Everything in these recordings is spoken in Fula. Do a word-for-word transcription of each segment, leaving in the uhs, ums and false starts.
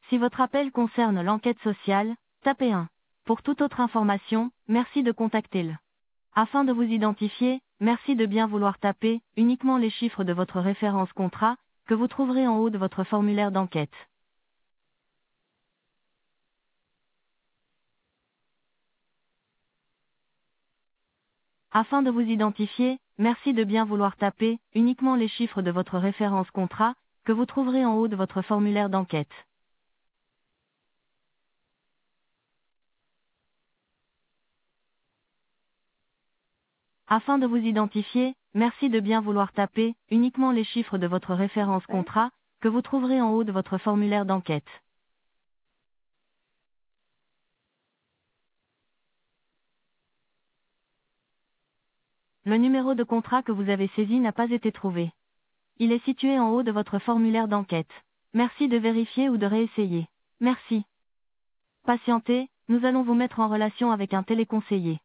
Si votre appel concerne l'enquête sociale, tapez un. Pour toute autre information, merci de contacter le. Afin de vous identifier, merci de bien vouloir taper uniquement les chiffres de votre référence contrat, que vous trouverez en haut de votre formulaire d'enquête. Afin de vous identifier, merci de bien vouloir taper uniquement les chiffres de votre référence contrat, que vous trouverez en haut de votre formulaire d'enquête. Afin de vous identifier, merci de bien vouloir taper uniquement les chiffres de votre référence contrat, que vous trouverez en haut de votre formulaire d'enquête. Le numéro de contrat que vous avez saisi n'a pas été trouvé. Il est situé en haut de votre formulaire d'enquête. Merci de vérifier ou de réessayer. Merci. Patientez, nous allons vous mettre en relation avec un téléconseiller.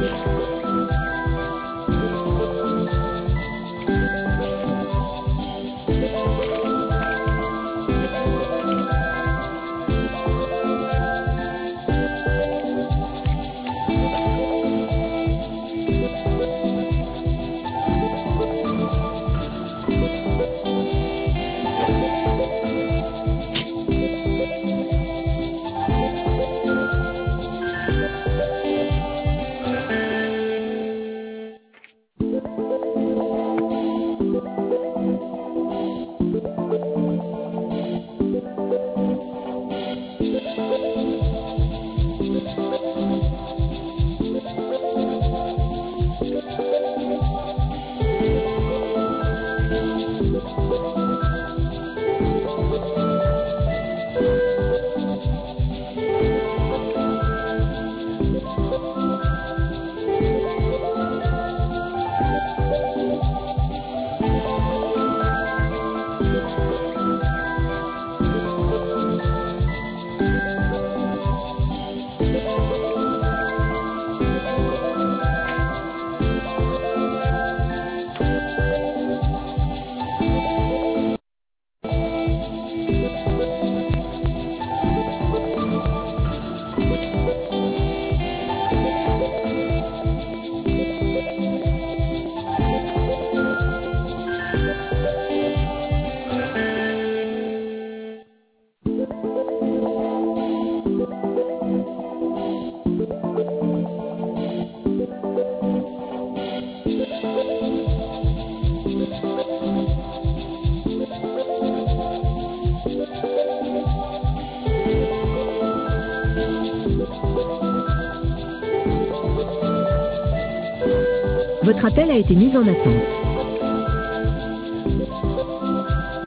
Votre appel a été mis en attente.